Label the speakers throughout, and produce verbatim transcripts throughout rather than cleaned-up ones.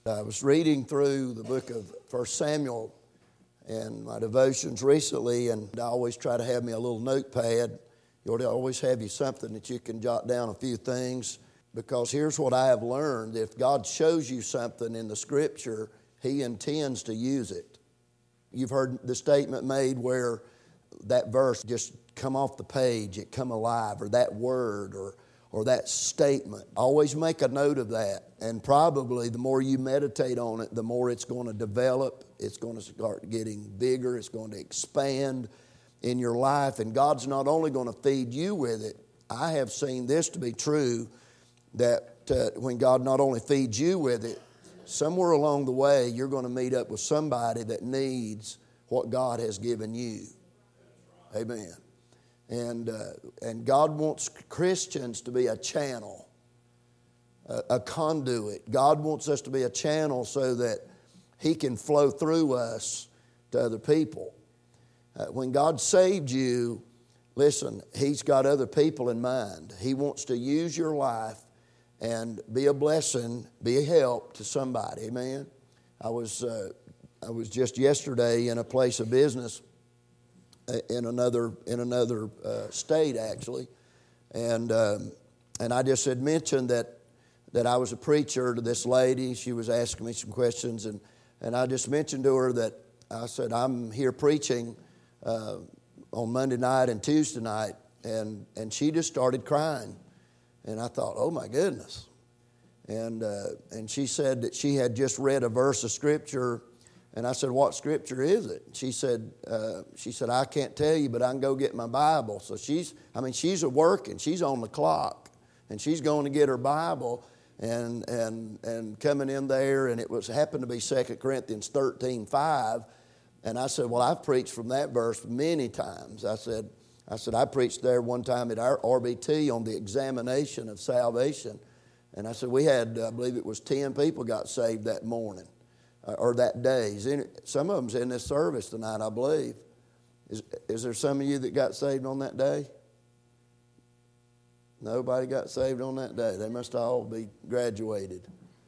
Speaker 1: I was reading through the book of First Samuel in my devotions recently, and I always try to have me a little notepad. You ought to always have you something that you can jot down a few things, because here's what I have learned. If God shows you something in the Scripture, He intends to use it. You've heard the statement made where that verse just come off the page, it come alive, or that word, or or that statement. Always make a note of that. And probably the more you meditate on it, the more it's going to develop. It's going to start getting bigger. It's going to expand in your life. And God's not only going to feed you with it. I have seen this to be true, that uh, when God not only feeds you with it, somewhere along the way you're going to meet up with somebody that needs what God has given you. Amen. And uh, and God wants Christians to be a channel, a, a conduit. God wants us to be a channel so that He can flow through us to other people. Uh, when God saved you, listen, He's got other people in mind. He wants to use your life and be a blessing, be a help to somebody. Amen. I was uh, I was just yesterday in a place of business in another in another uh, state, actually, and um, and I just had mentioned that that I was a preacher to this lady. She was asking me some questions, and and I just mentioned to her that I said I'm here preaching uh, on Monday night and Tuesday night, and and she just started crying, and I thought, oh my goodness, and uh, and she said that she had just read a verse of Scripture. And I said, what Scripture is it? She said, uh, she said, I can't tell you, but I can go get my Bible. So she's, I mean, she's working. She's on the clock. And she's going to get her Bible and and and coming in there. And it was happened to be Second Corinthians thirteen five. And I said, well, I've preached from that verse many times. I said, I said, I preached there one time at our R B T on the examination of salvation. And I said, we had, I believe it was ten people got saved that morning. Or that day. Some of them's in this service tonight, I believe. Is, is there some of you that got saved on that day? Nobody got saved on that day. They must all be graduated.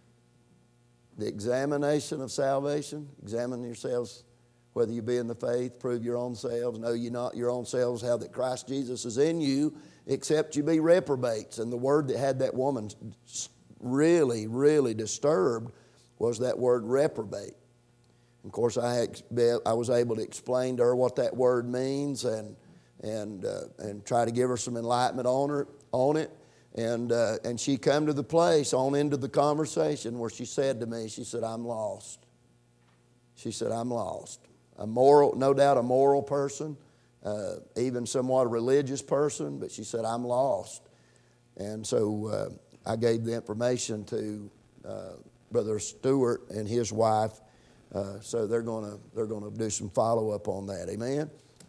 Speaker 1: The examination of salvation. Examine yourselves whether you be in the faith. Prove your own selves. Know ye not your own selves how that Christ Jesus is in you, except you be reprobates. And the word that had that woman really, really disturbed was that word reprobate. Of course, I I was able to explain to her what that word means and and uh, and try to give her some enlightenment on her on it. And uh, and she come to the place on into the conversation where she said to me, she said, "I'm lost." She said, "I'm lost." A moral, no doubt, a moral person, uh, even somewhat a religious person, but she said, "I'm lost." And so uh, I gave the information to Uh, Brother Stewart and his wife, uh, so they're gonna they're gonna do some follow up on that, amen.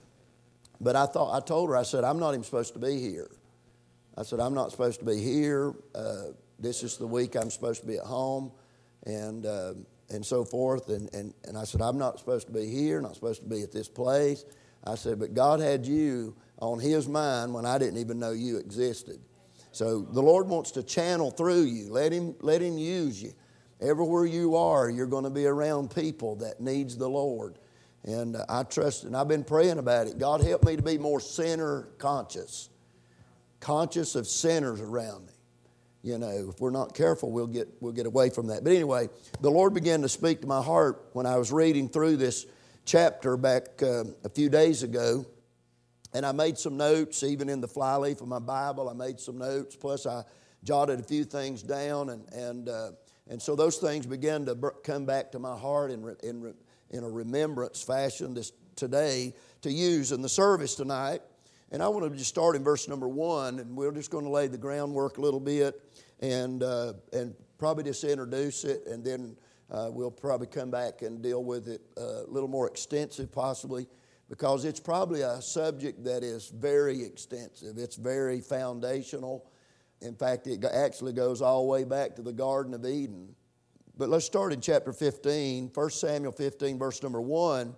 Speaker 1: But I thought I told her I said I'm not even supposed to be here. I said I'm not supposed to be here. Uh, this is the week I'm supposed to be at home, and uh, and so forth. And, and and I said I'm not supposed to be here. Not supposed to be at this place. I said, but God had you on His mind when I didn't even know you existed. So the Lord wants to channel through you. Let Him let Him use you. Everywhere you are, you're going to be around people that needs the Lord. And uh, I trust, and I've been praying about it. God, help me to be more sinner conscious. Conscious of sinners around me. You know, if we're not careful, we'll get we'll get away from that. But anyway, the Lord began to speak to my heart when I was reading through this chapter back uh, a few days ago. And I made some notes, even in the flyleaf of my Bible. I made some notes. Plus, I jotted a few things down, and and uh, and so those things began to come back to my heart in in in a remembrance fashion this today to use in the service tonight. And I want to just start in verse number one, and we're just going to lay the groundwork a little bit, and uh, and probably just introduce it, and then uh, we'll probably come back and deal with it uh, a little more extensive, possibly. Because it's probably a subject that is very extensive. It's very foundational. In fact, it actually goes all the way back to the Garden of Eden. But let's start in chapter fifteen, First Samuel fifteen, verse number one.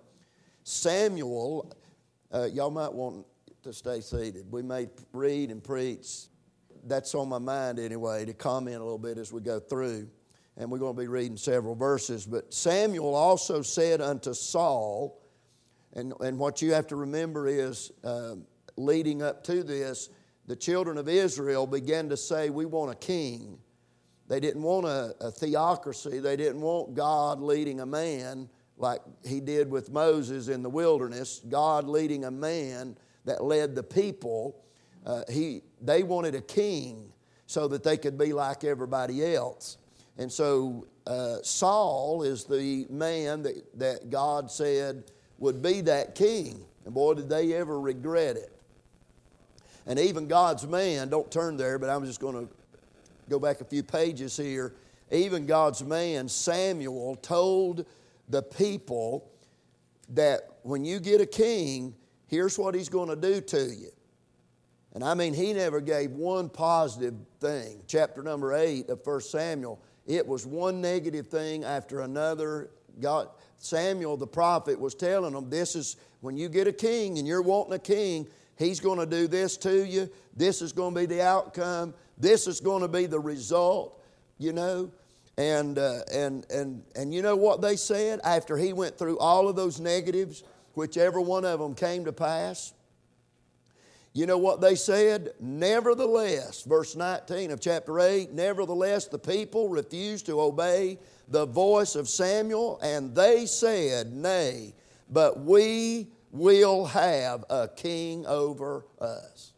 Speaker 1: Samuel, uh, y'all might want to stay seated. We may read and preach. That's on my mind anyway, to comment a little bit as we go through. and we're going to be reading several verses. But Samuel also said unto Saul, and, and what you have to remember is, uh, leading up to this, the children of Israel began to say, we want a king. They didn't want a, a theocracy. They didn't want God leading a man like he did with Moses in the wilderness. God leading a man that led the people. Uh, he, they wanted a king so that they could be like everybody else. And so uh, Saul is the man that, that God said would be that king. And boy, did they ever regret it. And even God's man, don't turn there, but I'm just going to go back a few pages here. Even God's man, Samuel, told the people that when you get a king, here's what he's going to do to you. And I mean, he never gave one positive thing. Chapter number eight of First Samuel, it was one negative thing after another. God, Samuel the prophet was telling them, this is, when you get a king and you're wanting a king, he's going to do this to you. This is going to be the outcome. This is going to be the result, you know. And, uh, and, and, and you know what they said after he went through all of those negatives, whichever one of them came to pass? You know what they said? Nevertheless, verse nineteen of chapter eight, nevertheless the people refused to obey the voice of Samuel, and they said, nay, but we will have a king over us.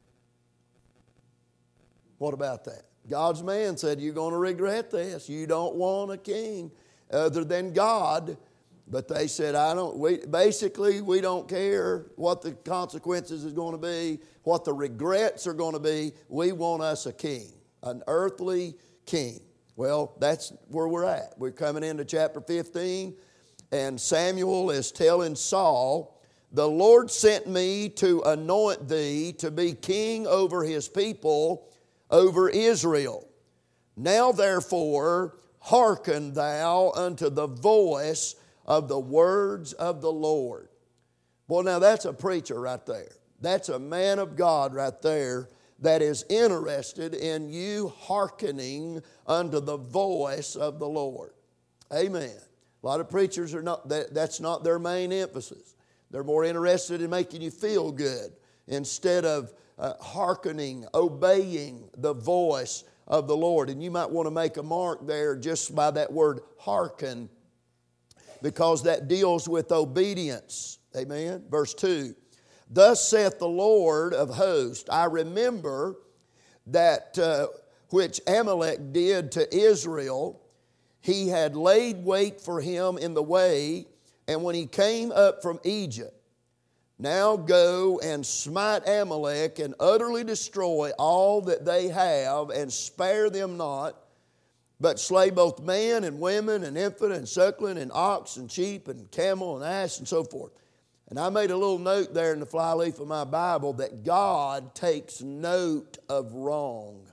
Speaker 1: What about that? God's man said, you're going to regret this. You don't want a king other than God. But they said, I don't, we, basically, we don't care what the consequences is going to be, what the regrets are going to be. We want us a king, an earthly king. Well, that's where we're at. We're coming into chapter fifteen, and Samuel is telling Saul, the Lord sent me to anoint thee to be king over his people, over Israel. Now therefore, hearken thou unto the voice of the words of the Lord. Well, now that's a preacher right there. That's a man of God right there that is interested in you hearkening unto the voice of the Lord. Amen. A lot of preachers are not, that, that's not their main emphasis. They're more interested in making you feel good instead of uh, hearkening, obeying the voice of the Lord. And you might want to make a mark there just by that word hearken, because that deals with obedience. Amen. Verse two. Thus saith the Lord of hosts, I remember that uh, which Amalek did to Israel. He had laid wait for him in the way, and when he came up from Egypt, now go and smite Amalek and utterly destroy all that they have, and spare them not, but slay both man and women and infant and suckling and ox and sheep and camel and ass and so forth. And I made a little note there in the flyleaf of my Bible that God takes note of wrong.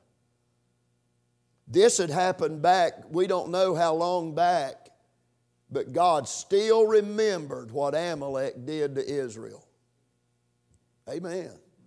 Speaker 1: This had happened back, we don't know how long back, but God still remembered what Amalek did to Israel. Amen.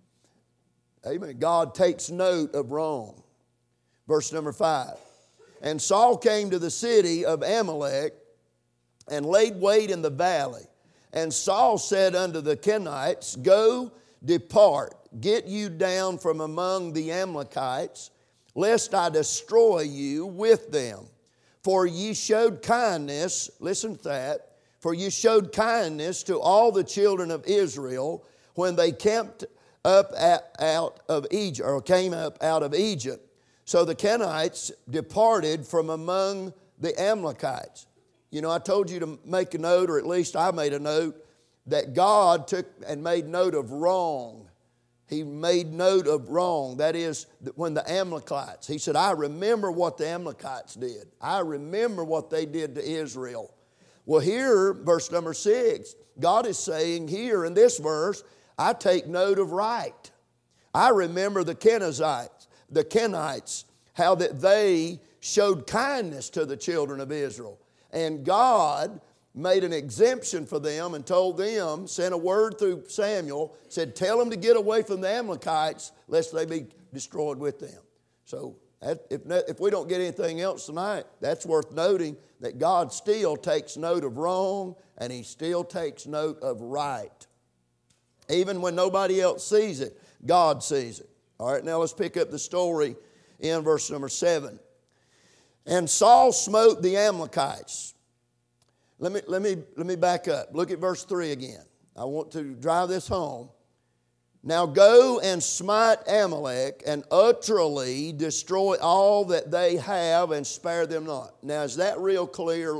Speaker 1: Amen. God takes note of wrong. Verse number five. And Saul came to the city of Amalek and laid wait in the valley. And Saul said unto the Kenites, Go, depart, get you down from among the Amalekites, lest I destroy you with them. For ye showed kindness, listen to that, for ye showed kindness to all the children of Israel when they camped up at, out of Egypt, or came up out of Egypt. So the Kenites departed from among the Amalekites. You know, I told you to make a note, or at least I made a note, that God took and made note of wrong. He made note of wrong. That is, when the Amalekites, he said, I remember what the Amalekites did. I remember what they did to Israel. Well, here, verse number six, God is saying here in this verse, I take note of right. I remember the Kenizzites, the Kenites, how that they showed kindness to the children of Israel. And God made an exemption for them and told them, sent a word through Samuel, said, tell them to get away from the Amalekites lest they be destroyed with them. So That, if, if we don't get anything else tonight, that's worth noting that God still takes note of wrong and He still takes note of right. Even when nobody else sees it, God sees it. All right, now let's pick up the story in verse number seven. And Saul smote the Amalekites. Let me, let me, let me back up. Look at verse three again. I want to drive this home. Now go and smite Amalek and utterly destroy all that they have and spare them not. Now is that real clear?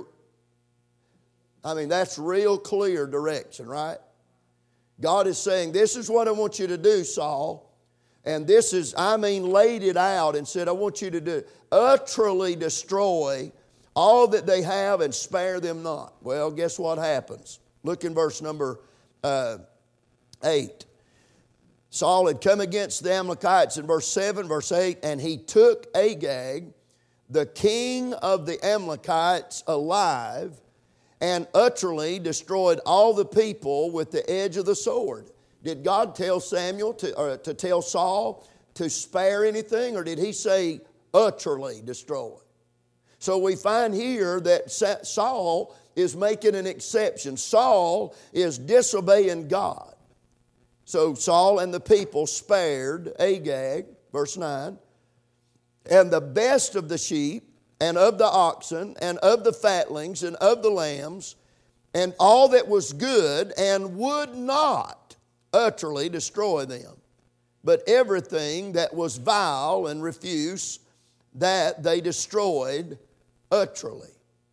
Speaker 1: I mean, that's real clear direction, right? God is saying, this is what I want you to do, Saul. And this is, I mean, laid it out and said, I want you to do, utterly destroy all that they have and spare them not. Well, guess what happens? Look in verse number uh, eight. Saul had come against the Amalekites in verse seven, verse eight, and he took Agag, the king of the Amalekites, alive, and utterly destroyed all the people with the edge of the sword. Did God tell Samuel to, or to tell Saul to spare anything, or did He say utterly destroy? So we find here that Saul is making an exception. Saul is disobeying God. So Saul and the people spared Agag, verse nine, and the best of the sheep, and of the oxen, and of the fatlings, and of the lambs, and all that was good, and would not utterly destroy them. But everything that was vile and refuse, that they destroyed utterly.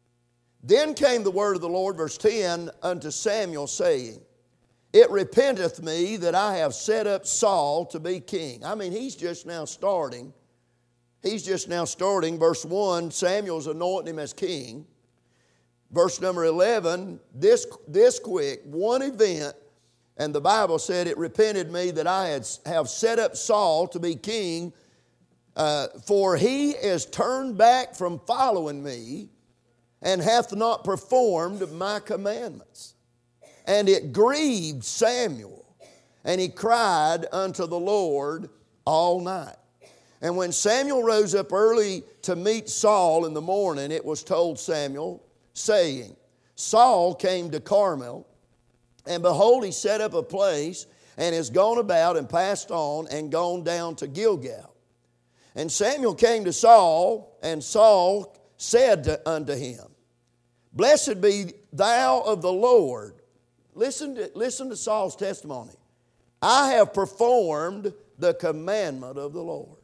Speaker 1: Then came the word of the Lord, verse ten, unto Samuel, saying, It repenteth me that I have set up Saul to be king. I mean, he's just now starting. He's just now starting. Verse one, Samuel's anointing him as king. Verse number eleven, this, this quick, one event, and the Bible said, It repented me that I had, have set up Saul to be king, uh, for he is turned back from following me, and hath not performed my commandments. And it grieved Samuel, and he cried unto the Lord all night. And when Samuel rose up early to meet Saul in the morning, it was told Samuel, saying, Saul came to Carmel, and behold, he set up a place, and is gone about and passed on, and gone down to Gilgal. And Samuel came to Saul, and Saul said to, unto him, Blessed be thou of the Lord. Listen to, listen to Saul's testimony. I have performed the commandment of the Lord.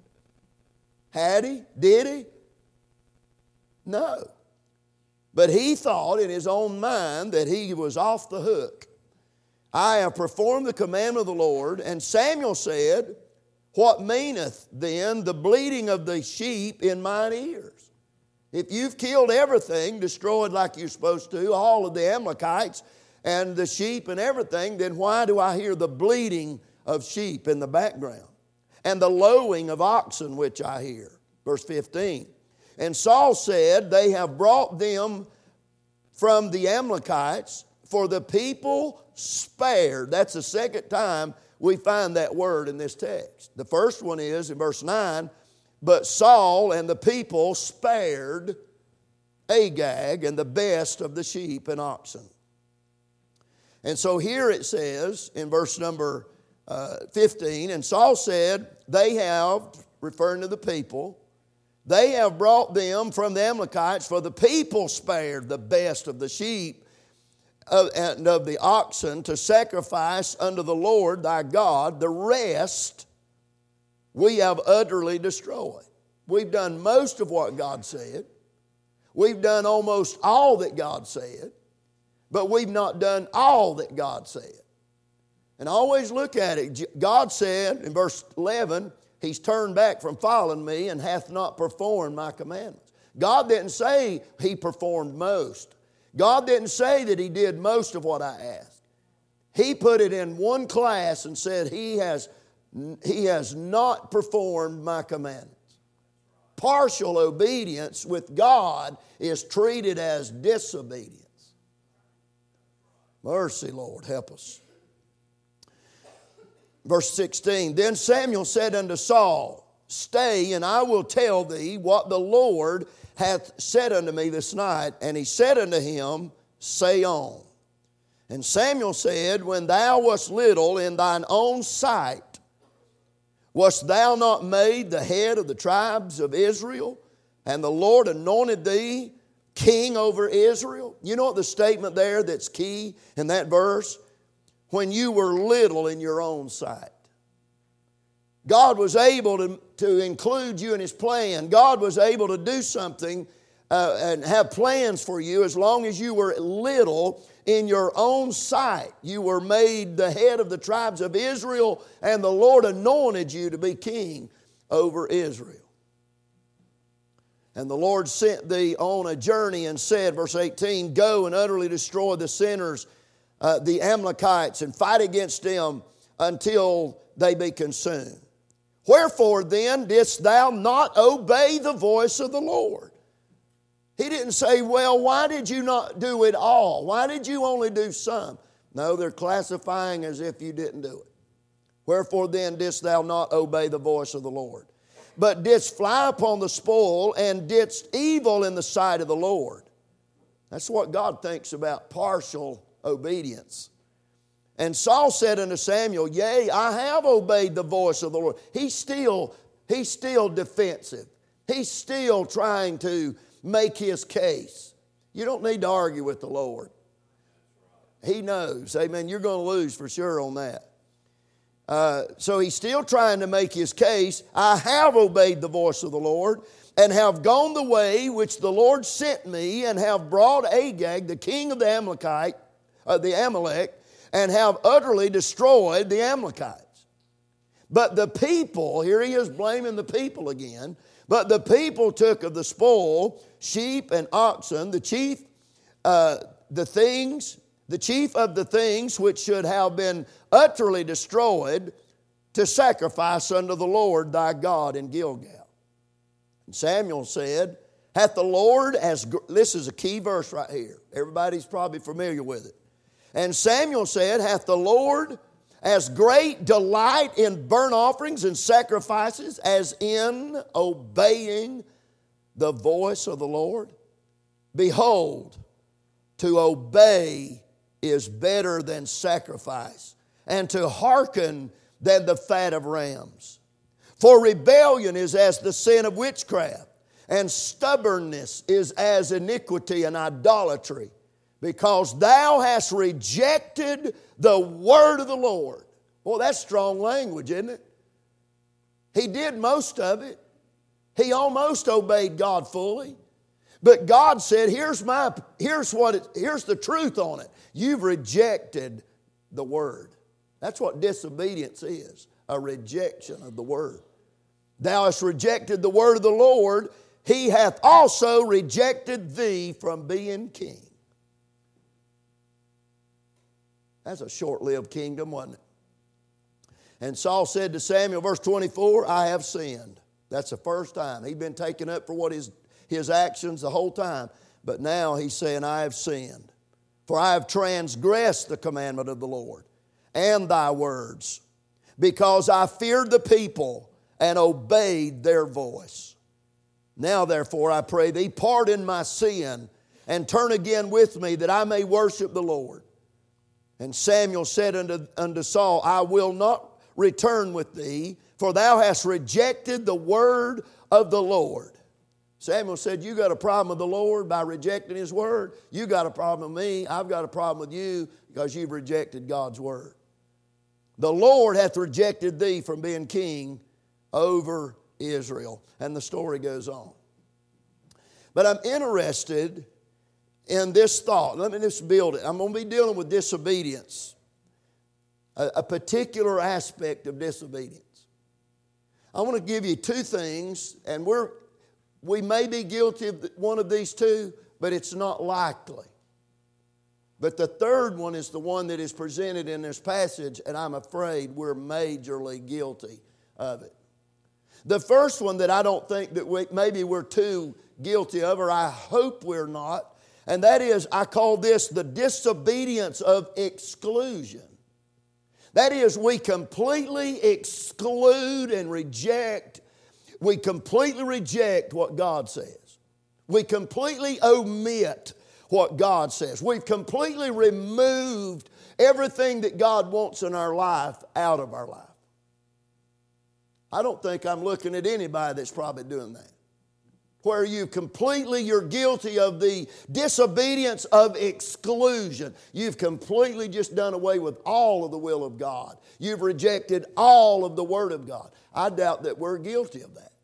Speaker 1: Had he? Did he? No. But he thought in his own mind that he was off the hook. I have performed the commandment of the Lord. And Samuel said, What meaneth then the bleating of the sheep in mine ears? If you've killed everything, destroyed like you're supposed to, all of the Amalekites and the sheep and everything, then why do I hear the bleating of sheep in the background? And the lowing of oxen which I hear. Verse fifteen. And Saul said, They have brought them from the Amalekites, for the people spared. That's the second time we find that word in this text. The first one is in verse nine, But Saul and the people spared Agag and the best of the sheep and oxen. And so here it says in verse number uh, fifteen, And Saul said, They have, referring to the people, they have brought them from the Amalekites, for the people spared the best of the sheep of, and of the oxen to sacrifice unto the Lord thy God. The rest we have utterly destroyed. We've done most of what God said. We've done almost all that God said. But we've not done all that God said. And always look at it. God said in verse eleven, He's turned back from following me and hath not performed my commandments. God didn't say He performed most. God didn't say that He did most of what I asked. He put it in one class and said He has, he has not performed my commandments. Partial obedience with God is treated as disobedience. Mercy, Lord, help us. Verse sixteen, Then Samuel said unto Saul, stay, and I will tell thee what the Lord hath said unto me this night. And he said unto him, say on. And Samuel said, when thou wast little in thine own sight, wast thou not made the head of the tribes of Israel? And the Lord anointed thee king over Israel. You know what the statement there that's key in that verse? When you were little in your own sight. God was able to, to include you in His plan. God was able to do something uh, and have plans for you as long as you were little in your own sight. You were made the head of the tribes of Israel, and the Lord anointed you to be king over Israel. And the Lord sent thee on a journey and said, verse eighteen, go and utterly destroy the sinners, uh, the Amalekites, and fight against them until they be consumed. Wherefore then didst thou not obey the voice of the Lord? He didn't say, well, why did you not do it all? Why did you only do some? No, they're classifying as if you didn't do it. Wherefore then didst thou not obey the voice of the Lord? But didst fly upon the spoil, and didst evil in the sight of the Lord. That's what God thinks about partial obedience. And Saul said unto Samuel, yea, I have obeyed the voice of the Lord. He's still, he's still defensive. He's still trying to make his case. You don't need to argue with the Lord. He knows. Amen. You're going to lose for sure on that. Uh, so he's still trying to make his case. I have obeyed the voice of the Lord, and have gone the way which the Lord sent me, and have brought Agag, the king of the Amalekite, uh, the Amalek, and have utterly destroyed the Amalekites. But the people, here he is blaming the people again, but the people took of the spoil sheep and oxen, the chief, uh, the things, the chief of the things which should have been utterly destroyed, to sacrifice unto the Lord thy God in Gilgal. And Samuel said, hath the Lord as, this is a key verse right here. Everybody's probably familiar with it. And Samuel said, hath the Lord as great delight in burnt offerings and sacrifices as in obeying the voice of the Lord? Behold, to obey is better than sacrifice, and to hearken than the fat of rams. For rebellion is as the sin of witchcraft, and stubbornness is as iniquity and idolatry. Because thou hast rejected the word of the Lord. Well, that's strong language, isn't it? He did most of it. He almost obeyed God fully. But God said, here's my, here's what it, here's the truth on it. You've rejected the word. That's what disobedience is, a rejection of the word. Thou hast rejected the word of the Lord. He hath also rejected thee from being king. That's a short-lived kingdom, wasn't it? And Saul said to Samuel, verse twenty-four, I have sinned. That's the first time. He'd been taken up for what his, his actions the whole time. But now he's saying, I have sinned. For I have transgressed the commandment of the Lord and thy words, because I feared the people and obeyed their voice. Now therefore I pray thee, pardon my sin and turn again with me, that I may worship the Lord. And Samuel said unto, unto Saul, I will not return with thee, for thou hast rejected the word of the Lord. Samuel said, you got a problem with the Lord by rejecting His word. You got a problem with me. I've got a problem with you because you've rejected God's word. The Lord hath rejected thee from being king over Israel. And the story goes on. But I'm interested in this thought. Let me just build it. I'm going to be dealing with disobedience, a, a particular aspect of disobedience. I want to give you two things, and we're we may be guilty of one of these two, but it's not likely. But the third one is the one that is presented in this passage, and I'm afraid we're majorly guilty of it. The first one that I don't think that we, maybe we're too guilty of, or I hope we're not, and that is, I call this the disobedience of exclusion. That is, we completely exclude and reject we completely reject what God says. We completely omit what God says. We've completely removed everything that God wants in our life out of our life. I don't think I'm looking at anybody that's probably doing that. Where you completely, you're guilty of the disobedience of exclusion. You've completely just done away with all of the will of God. You've rejected all of the Word of God. I doubt that we're guilty of that.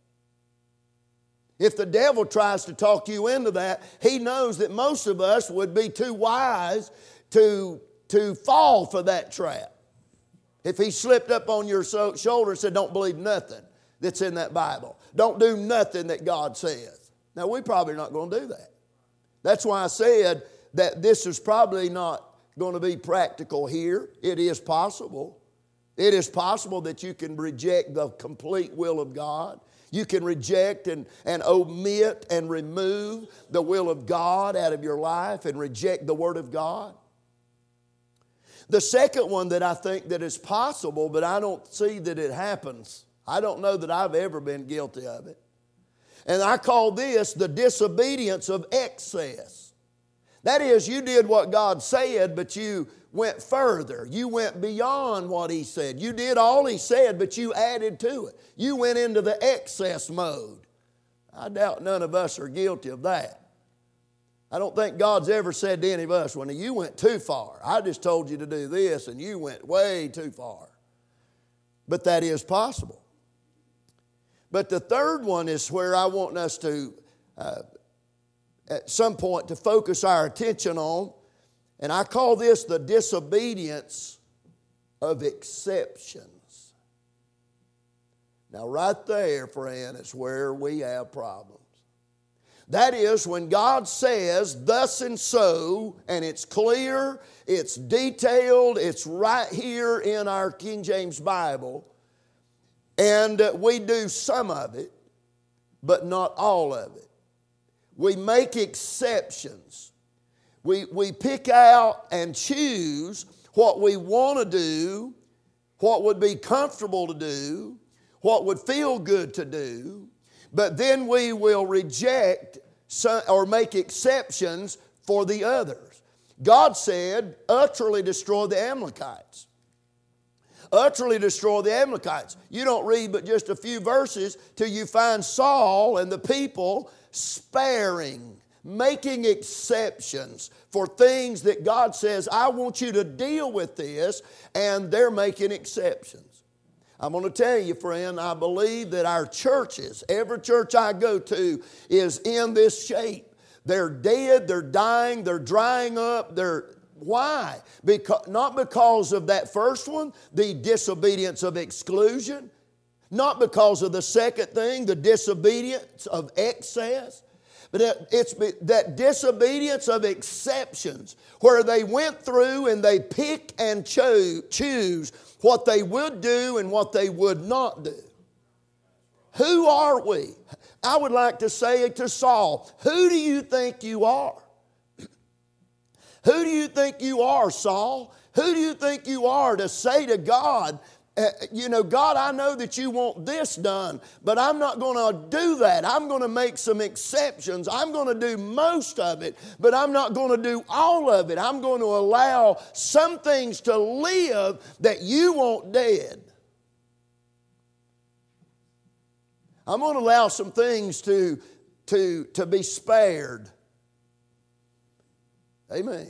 Speaker 1: If the devil tries to talk you into that, he knows that most of us would be too wise to, to fall for that trap. If he slipped up on your so- shoulder and said, don't believe nothing that's in that Bible. Don't do nothing that God says. Now, we're probably not going to do that. That's why I said that this is probably not going to be practical here. It is possible. It is possible that you can reject the complete will of God. You can reject and, and omit and remove the will of God out of your life and reject the Word of God. The second one that I think that is possible, but I don't see that it happens. I don't know that I've ever been guilty of it. And I call this the disobedience of excess. That is, you did what God said, but you went further. You went beyond what He said. You did all He said, but you added to it. You went into the excess mode. I doubt none of us are guilty of that. I don't think God's ever said to any of us, well, you went too far. I just told you to do this, and you went way too far. But that is possible. But the third one is where I want us to, uh, at some point, to focus our attention on. And I call this the disobedience of exceptions. Now, right there, friend, is where we have problems. That is, when God says, thus and so, and it's clear, it's detailed, it's right here in our King James Bible, and we do some of it, but not all of it. We make exceptions. We, we pick out and choose what we want to do, what would be comfortable to do, what would feel good to do, but then we will reject some, or make exceptions for the others. God said, utterly destroy the Amalekites. Utterly destroy the Amalekites. You don't read but just a few verses till you find Saul and the people sparing, making exceptions for things that God says, I want you to deal with this, and they're making exceptions. I'm going to tell you, friend, I believe that our churches, every church I go to, is in this shape. They're dead, they're dying, they're drying up, they're why? Because, not because of that first one, the disobedience of exclusion. Not because of the second thing, the disobedience of excess. But it's that disobedience of exceptions where they went through and they pick and cho- choose what they would do and what they would not do. Who are we? I would like to say it to Saul. Who do you think you are? Who do you think you are, Saul? Who do you think you are to say to God, uh, you know, God, I know that you want this done, but I'm not going to do that. I'm going to make some exceptions. I'm going to do most of it, but I'm not going to do all of it. I'm going to allow some things to live that you want dead. I'm going to allow some things to, to, to be spared. Amen.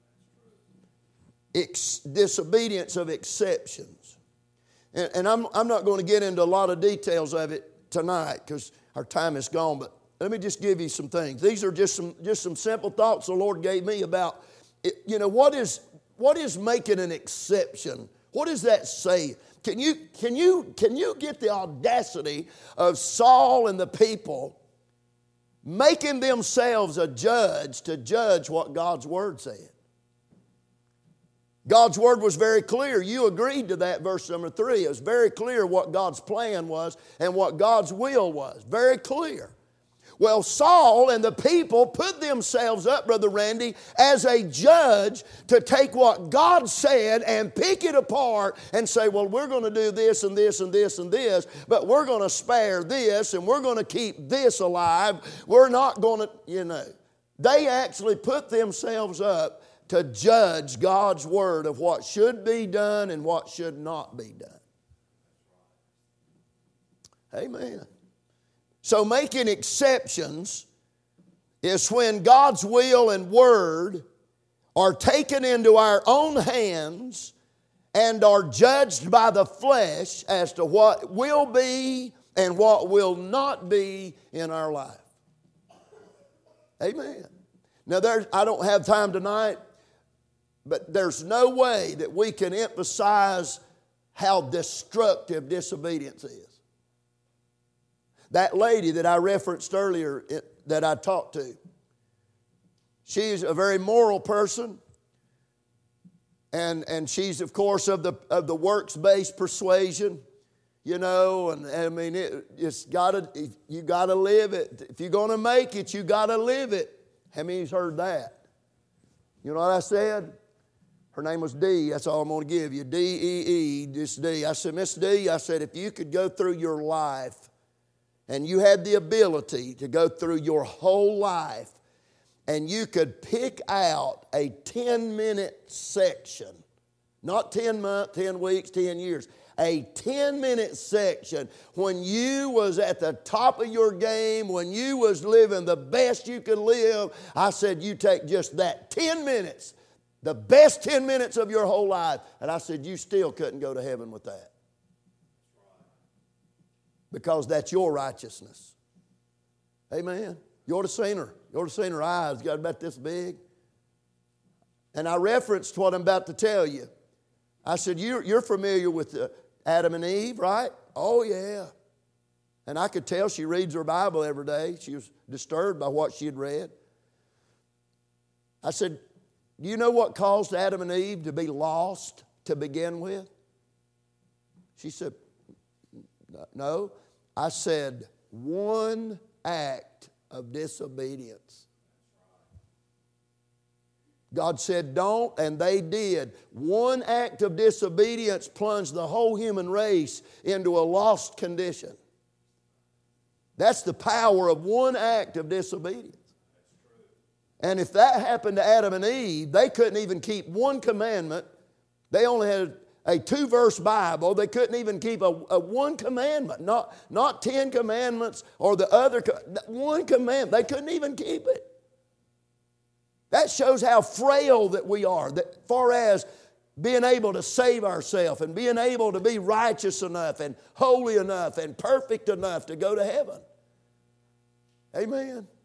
Speaker 1: Ex- disobedience of exceptions. And, and I'm, I'm not going to get into a lot of details of it tonight because our time is gone, but let me just give you some things. These are just some, just some simple thoughts the Lord gave me about, it, you know, what is, what is making an exception? What does that say? Can you, can you, can you get the audacity of Saul and the people making themselves a judge to judge what God's Word said? God's Word was very clear. You agreed to that, verse number three. It was very clear what God's plan was and what God's will was. Very clear. Well, Saul and the people put themselves up, Brother Randy, as a judge to take what God said and pick it apart and say, well, we're going to do this and this and this and this, but we're going to spare this and we're going to keep this alive. We're not going to, you know. They actually put themselves up to judge God's word of what should be done and what should not be done. Amen. So making exceptions is when God's will and word are taken into our own hands and are judged by the flesh as to what will be and what will not be in our life. Amen. Now, there's, I don't have time tonight, but there's no way that we can emphasize how destructive disobedience is. That lady that I referenced earlier that I talked to, she's a very moral person, and, and she's, of course, of the, of the works-based persuasion, you know, and I mean, it, it's gotta, you got to live it. If you're going to make it, you got to live it. How many's heard that? You know what I said? Her name was Dee. That's all I'm going to give you. D E E, just Dee. I said, Miss Dee, I said, if you could go through your life and you had the ability to go through your whole life and you could pick out a ten-minute section, not ten months, ten weeks, ten years, a ten-minute section when you was at the top of your game, when you was living the best you could live, I said, you take just that ten minutes, the best ten minutes of your whole life, and I said, you still couldn't go to heaven with that. Because that's your righteousness. Amen. You ought to seen her. You ought to seen her eyes. Got about this big. And I referenced what I'm about to tell you. I said, you're, you're familiar with uh, Adam and Eve, right? Oh, yeah. And I could tell she reads her Bible every day. She was disturbed by what she had read. I said, do you know what caused Adam and Eve to be lost to begin with? She said, no. I said, one act of disobedience. God said, don't, and they did. One act of disobedience plunged the whole human race into a lost condition. That's the power of one act of disobedience. And if that happened to Adam and Eve, they couldn't even keep one commandment. They only had a two-verse Bible. They couldn't even keep a, a one commandment, not, not ten commandments or the other, one commandment. They couldn't even keep it. That shows how frail that we are, that far as being able to save ourselves and being able to be righteous enough and holy enough and perfect enough to go to heaven. Amen.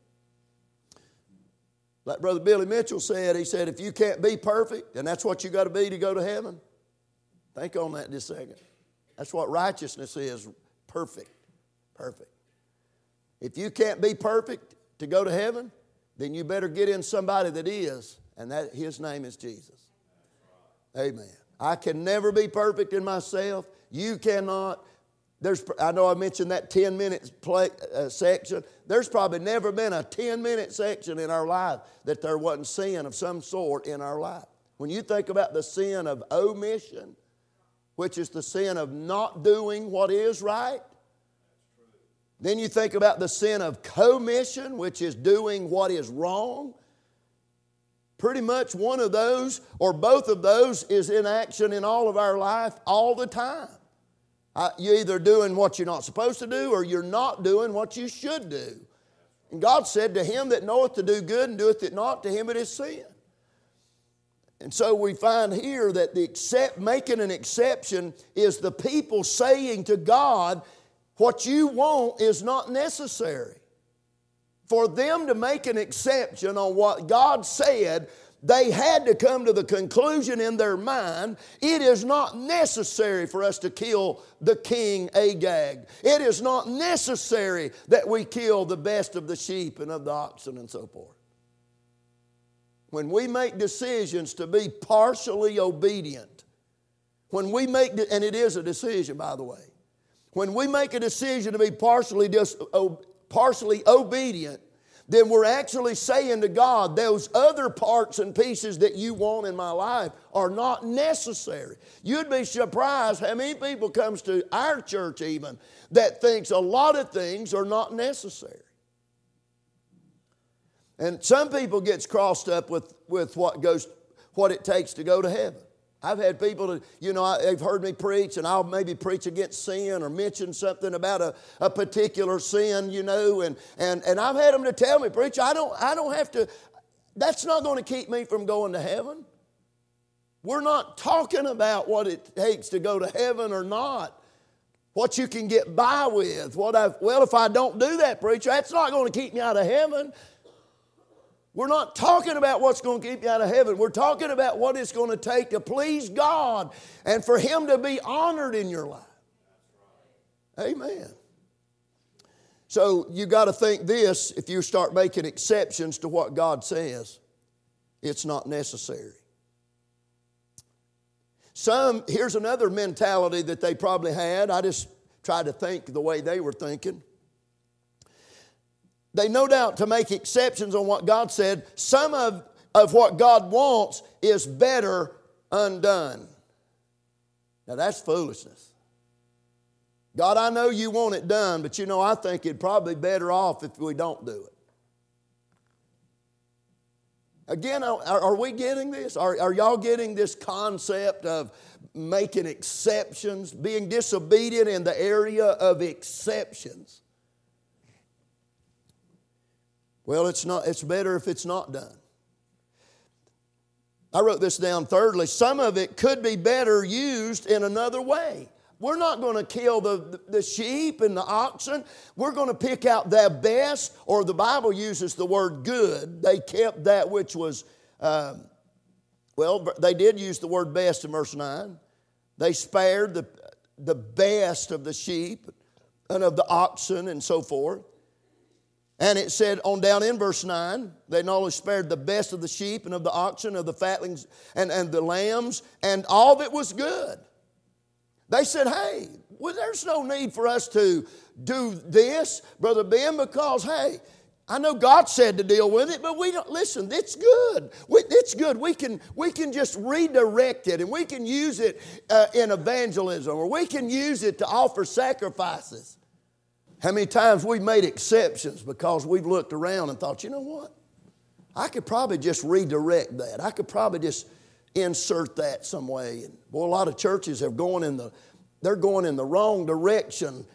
Speaker 1: Like Brother Billy Mitchell said, he said, if you can't be perfect, and that's what you got to be to go to heaven, think on that just a second. That's what righteousness is, perfect, perfect. If you can't be perfect to go to heaven, then you better get in somebody that is, and that his name is Jesus. Amen. I can never be perfect in myself. You cannot. There's, I know I mentioned that ten minutes play, uh, section. There's probably never been a ten-minute section in our life that there wasn't sin of some sort in our life. When you think about the sin of omission, which is the sin of not doing what is right, then you think about the sin of commission, which is doing what is wrong. Pretty much one of those or both of those is in action in all of our life all the time. Uh, you're either doing what you're not supposed to do or you're not doing what you should do. And God said, to him that knoweth to do good and doeth it not, to him it is sin. And so we find here that the accept, making an exception is the people saying to God, what you want is not necessary. For them to make an exception on what God said, they had to come to the conclusion in their mind, it is not necessary for us to kill the king Agag. It is not necessary that we kill the best of the sheep and of the oxen and so forth. When we make decisions to be partially obedient, when we make, and it is a decision, by the way, when we make a decision to be partially dis, partially obedient, then we're actually saying to God, those other parts and pieces that you want in my life are not necessary. You'd be surprised how many people comes to our church even that thinks a lot of things are not necessary. And some people gets crossed up with, with what goes, what it takes to go to heaven. I've had people, to, you know, they've heard me preach, and I'll maybe preach against sin or mention something about a, a particular sin, you know, and, and, and I've had them to tell me, preacher, I don't, I don't have to, that's not going to keep me from going to heaven. We're not talking about what it takes to go to heaven or not, what you can get by with. What I've, well, if I don't do that, preacher, that's not going to keep me out of heaven. We're not talking about what's going to keep you out of heaven. We're talking about what it's going to take to please God and for Him to be honored in your life. Amen. So you got to think this, if you start making exceptions to what God says, it's not necessary. Some, here's another mentality that they probably had. I just tried to think the way they were thinking. They no doubt to make exceptions on what God said. Some of, of what God wants is better undone. Now that's foolishness. God, I know you want it done, but you know, I think it'd probably be better off if we don't do it. Again, are, are we getting this? Are, are y'all getting this concept of making exceptions, being disobedient in the area of exceptions? Well, it's not. It's better if it's not done. I wrote this down. Thirdly, some of it could be better used in another way. We're not going to kill the, the sheep and the oxen. We're going to pick out the best, or the Bible uses the word good. They kept that which was, um, well, they did use the word best in verse nine. They spared the, the best of the sheep and of the oxen and so forth. And it said on down in verse nine, they not only spared the best of the sheep and of the oxen, of the fatlings and, and the lambs, and all that was good. They said, hey, well, there's no need for us to do this, Brother Ben, because, hey, I know God said to deal with it, but we don't, listen, it's good. We, it's good. We can, we can just redirect it, and we can use it uh, in evangelism, or we can use it to offer sacrifices. How many times we've made exceptions because we've looked around and thought, you know what? I could probably just redirect that. I could probably just insert that some way. And boy, a lot of churches have gone in the, they're going in the wrong direction